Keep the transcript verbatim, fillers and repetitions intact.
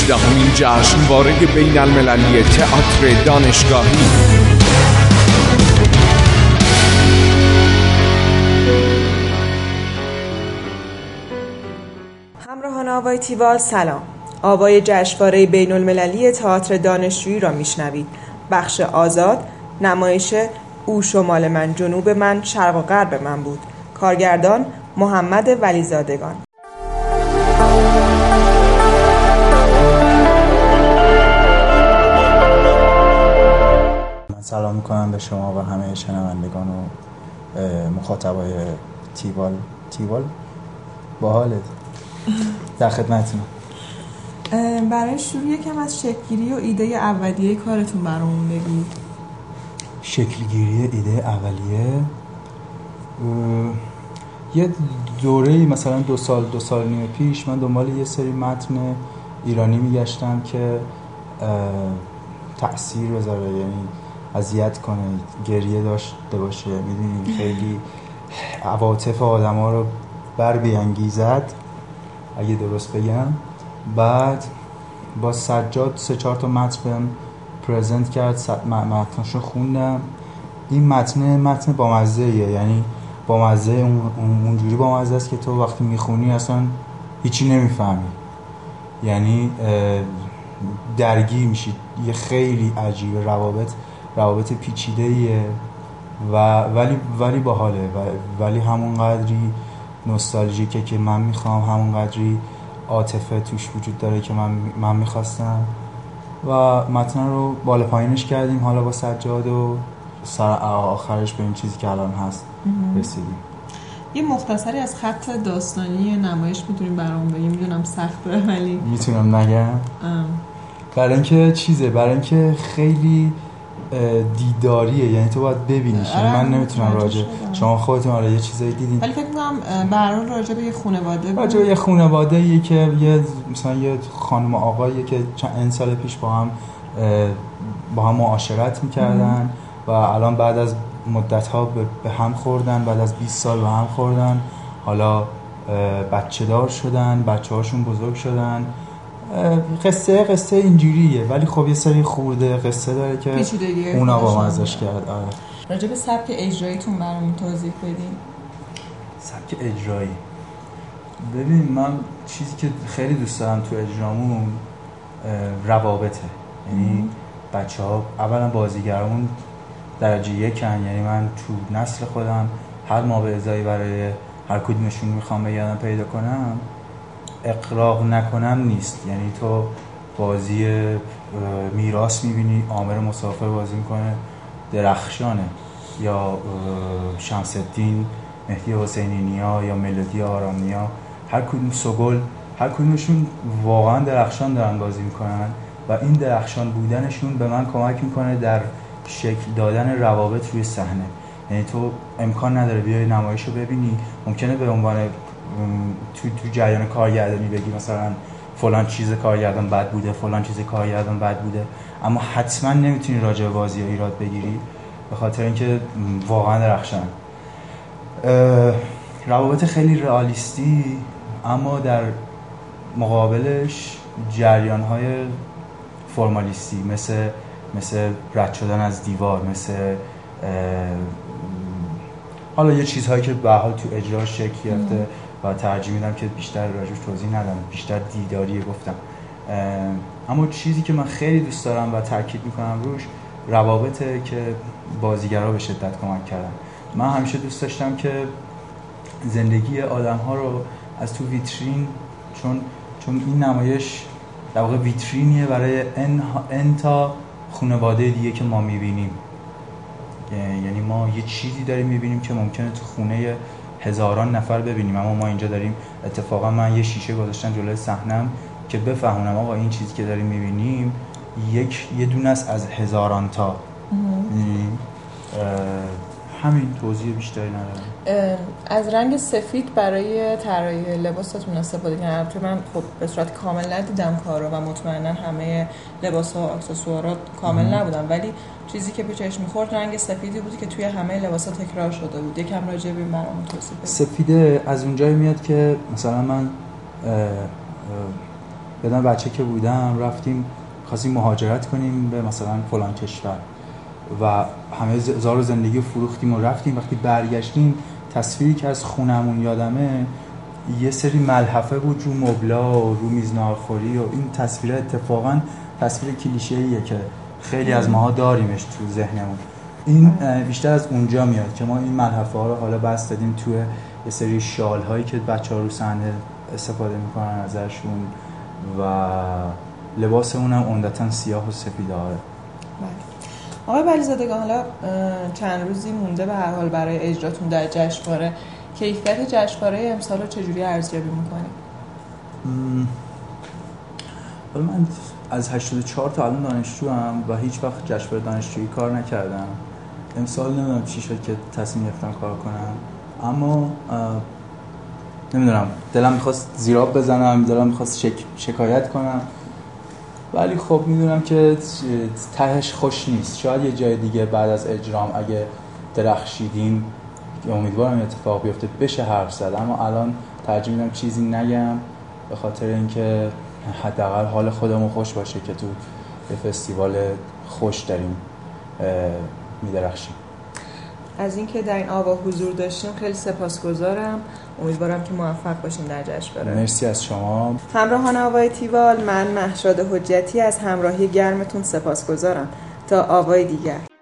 سیزدهمین جشنواره بین المللی تئاتر دانشگاهی. همراهان آوای تیوال سلام. آوای جشنواره بین المللی تئاتر دانشجویی را میشنوید. بخش آزاد، نمایش او شمال من جنوب من شرق و غرب من بود. کارگردان محمد ولیزادگان. من سلام میکنم به شما و همه شنوندگان و مخاطبای تیوال. تیوال باحاله، در خدمتتونم. برای شروع یکم از شکل‌گیری و ایده اولیه کارتون برامون بگید. شکل‌گیری ایده اولیه یه دوره‌ای مثلا دو سال دو سال نیم پیش من دنبال یه سری متن ایرانی میگشتم که تأثیر بذاره، یعنی اذیت کنه، گریه داشته باشه، میدونی خیلی عواطف آدم‌ها رو بر بیانگیزد اگه درست بگم. بعد با سجاد سه چهار تا متن بهم پرزنت کرد، متنشو خوندم. این متن متن بامزه‌ایه، یعنی بامزه اون اونجوری بامزه است که تو وقتی میخونی اصلا هیچی نمیفهمی، یعنی درگیر میشی. یه خیلی عجیبه، روابط روابط پیچیده‌ایه و ولی ولی باحاله، ولی همون قدری نوستالژیکه که من میخوام، همون قدری عاطفه توش وجود داره که من من میخواستم. و متن رو بالا پایینش کردیم حالا با سجاد و سر آخرش به این چیزی که الان هست رسیدیم. یه مختصری از خط داستانی نمایش میتونیم برامون بگیم؟ میدونم سخته ولی میتونم نگم. برای اینکه چیزه، برای اینکه خیلی دیداریه، یعنی تو باید ببینیش. یعنی من نمیتونم راجع شما خودتون آره یه چیزایی دیدین، ولی فکر می‌کنم به هر حال راجع به یه خانواده راجع به یه خانواده‌ای که یه مثلا یه خانم و آقایی که چند سال پیش با هم با هم معاشرت می‌کردن و الان بعد از مدت‌ها به هم خوردن، بعد از بیست سال به هم خوردن، حالا بچه دار شدن، بچه‌هاشون بزرگ شدن. قصه قصه اینجوریه، ولی خب یه سری خورده قصه داره که اونا با مزش کرد. آره. راجع به سبک اجراییتون برامون توضیح بدین. سبک اجرایی، ببین من چیزی که خیلی دوست دارم تو اجرامون روابطه. یعنی بچه‌ها اولا بازیگرامون درجه یکن، یعنی من تو نسل خودم هر ما به ازایی برای هر کدومشون میخوام به یادم پیدا کنم اقراق نکنم نیست. یعنی تو بازی میراث میبینی عامر مسافر بازی میکنه درخشانه، یا شمس الدین مهدی حسینی نیا یا ملودی آرام نیا، هر کدوم سگل، هر کدومشون واقعا درخشان دارن بازی میکنن و این درخشان بودنشون به من کمک میکنه در شکل دادن روابط روی صحنه. یعنی تو امکان نداره بیای نمایشو ببینی، ممکنه به عنوان تو تو جریان کارگردانی بگی مثلا فلان چیز کارگردان بد بوده، فلان چیز کارگردان بد بوده، اما حتما نمیتونی راجع به بازی ها ایراد بگیری به خاطر اینکه واقعا درخشان. روابط خیلی رئالیستی، اما در مقابلش جریان های فرمالیستی، مثل مثل رد شدن از دیوار، مثل حالا یه چیزهایی که به حال تو اجرا شکل گرفته و ترجیح میدم که بیشتر راجعش توضیح ندم، بیشتر دیداریه گفتم. اما چیزی که من خیلی دوست دارم و تاکید میکنم روش روابطه که بازیگرا به شدت کمک کردن. من همیشه دوست داشتم که زندگی آدم‌ها رو از تو ویترین، چون چون این نمایش در واقع ویترینیه برای ان ان تا خانواده دیگه که ما می‌بینیم. یعنی ما یه چیزی داریم می‌بینیم که ممکنه تو خونه هزاران نفر ببینیم، اما ما اینجا داریم. اتفاقا من یه شیشه گذاشتم جلوی صحنم که بفهمونم آقا این چیزی که داریم می‌بینیم یک یه دونه است از هزاران تا. همین توضیح بیشتری ندارم. از رنگ سفید برای طراحی لباساتون استفاده کردن. البته من خب به صورت کامل ندیدم کارو و مطمئنا همه لباس‌ها و اکسسوارات کامل نبودن، ولی چیزی که به چشم می‌خورد رنگ سفیدی بود که توی همه لباس‌ها تکرار شده بود. یکم راجع به این برامون توضیح بدید. سفید از اونجایی میاد که مثلا من یادم بچه که بودم رفتیم خواستیم مهاجرت کنیم به مثلا فلان کشور و همه زار و زندگی فروختیم و رفتیم. وقتی برگشتیم تصویری که از خونمون یادمه یه سری ملحفه بود رو مبلا و رو میز ناهارخوری و این تصویر اتفاقا تصویر کلیشه‌ایه که خیلی از ماها داریمش تو ذهنمون. این بیشتر از اونجا میاد که ما این ملحفه ها رو حالا بس دادیم توی یه سری شال هایی که بچه‌ها رو صحنه استفاده میکنن ازشون و لباسمون هم عمدتاً سیاه و سفید داره. آقای ولیزادگان، حالا چند روزی مونده به هر حال برای اجراتون در جشنواره، کیفیت جشنواره امسال رو چجوری ارزیابی میکنید؟ حالا من از هشتاد و چهار تا الان دانشجوام و هیچ وقت جشنواره دانشجویی کار نکردم. امسال نمیدونم چی شد که تصمیم گرفتم کار کنم، اما نمیدونم دلم میخواست زیراب بزنم، دلم میخواست شک... شکایت کنم، ولی خب میدونم که تهش خوش نیست. شاید یه جای دیگه بعد از اجرام اگه درخشیدیم امیدوارم اتفاق بیفته بشه حرف زد، اما الان ترجیح میدم چیزی نگم به خاطر اینکه حداقل حال خودمون خوش باشه که تو یه فستیوال خوش داریم میدرخشیم. از اینکه در این آوا حضور داشتیم خیلی سپاسگزارم. امیدوارم که موفق باشیم در جشنواره. مرسی از شما. همراهان آوای تیوال، من مهشاد حجتی از همراهی گرمتون سپاسگزارم. تا آوای دیگر.